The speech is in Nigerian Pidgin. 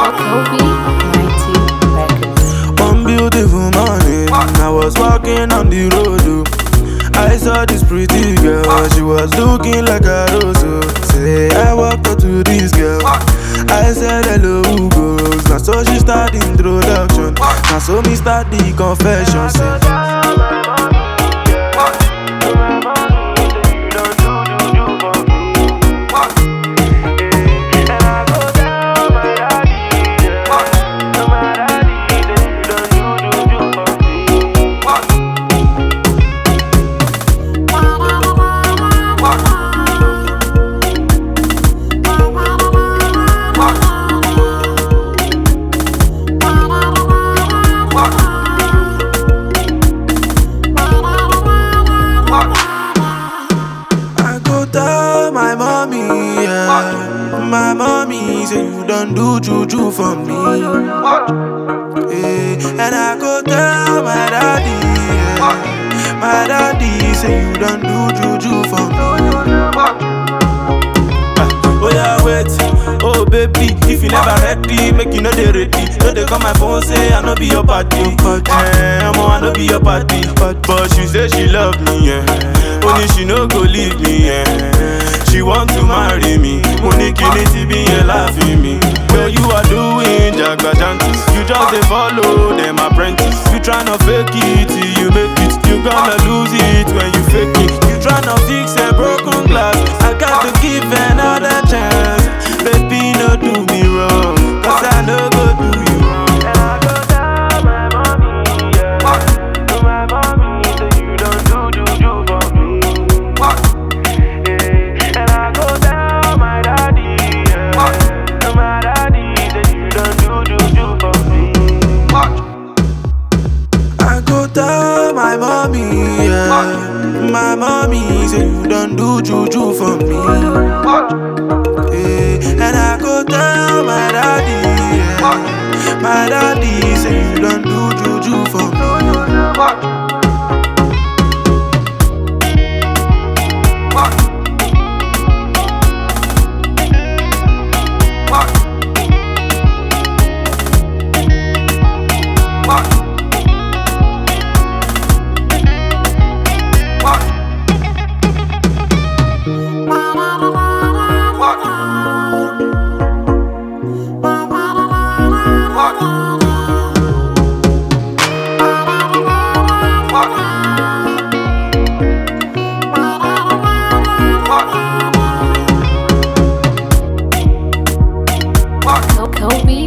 Kobe Mighty Records. One beautiful morning, I was walking on the road. I saw this pretty girl, she was looking like a rose. Say I walked up to this girl, I said hello, who goes? Now so she start the introduction, now so me start the confession. Say, my mommy, yeah. My mommy say you don't do juju for me, yeah. And I go tell my daddy, yeah. My daddy say you don't do juju for me. Oh yeah, wait, oh baby, if you never ready, make you know they ready. No they call my phone say I no be your party, I no be your party. But she say she love me, yeah. Only she no go leave me, yeah. She want to marry me, money kiniti be laughing me. Girl, you are doing jagbajantis. You just dey follow them apprentice. You tryna fake it till you make it. You gonna lose it when you fake it. You tryna fix a broken glass. I got to give another chance. Baby, no do me wrong, cause I no go do you wrong. And I go tell my mommy, yeah. To my mommy, so you don't do juju for me. Yeah. And I go tell my daddy, yeah. To my daddy, so you don't do juju for me. I go tell my mommy, yeah. My mommy say you don't do juju for me. Yeah. And I go tell my daddy, yeah. My daddy say you don't do juju for me. Kobe